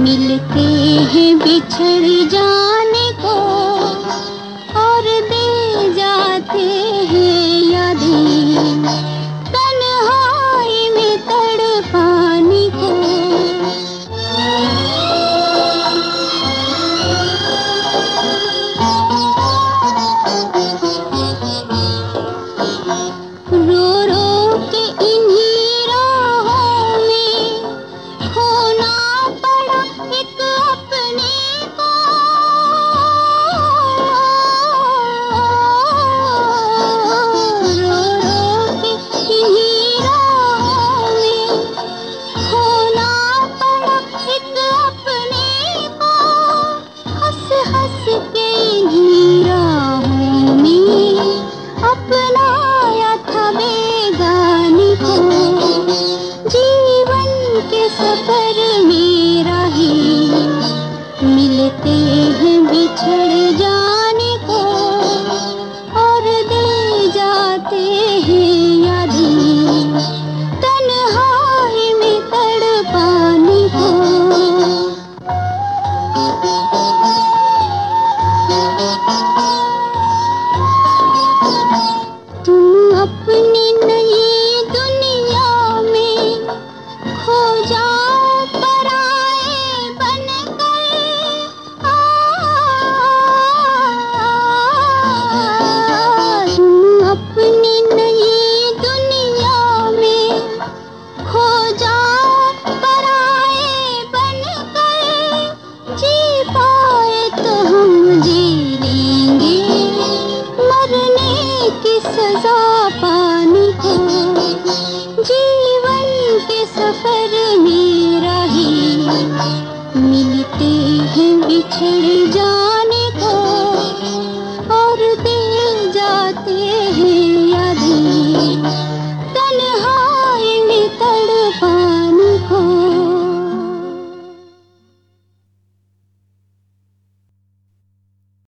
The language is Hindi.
मिलते हैं बिछड़ जाने को और दे जाते हैं यादें तन्हाई में तड़पाने को। रो रो के इन्हीं राहों में खोना पड़ा एक अपने को। रो रो के इन्हीं राहों में खोना पड़ा एक अपने को। हंस हंस के इन्हीं राहों में अपनाया था बेगानी को। जीवन के सफर में राहें मिलते हैं बिछड़ जाने को और दे जाते हैं यादें तन्हाई में तड़पाने को। तुम अपनी नई दुनिया में खो जाओ पराए बनकर। तुम अपनी नई दुनिया में खो जाओ पराए बनकर। जी पाए तो हम जी लेंगे मरने की सजा पाने को। जीवन के सफर में राहें मिलते हैं बिछड़ जा